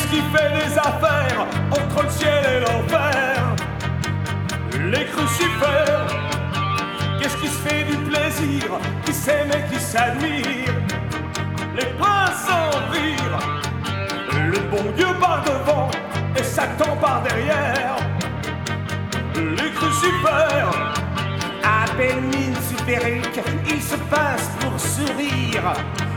qui fait des affaires entre le ciel et l'enfer? Les crucifères. Qu'est-ce qui se fait du plaisir, qui s'aime et qui s'admire? Les princes en rire. Le bon Dieu par devant et Satan par derrière. Les crucifères. À belle mine supérique, il se passe pour sourire.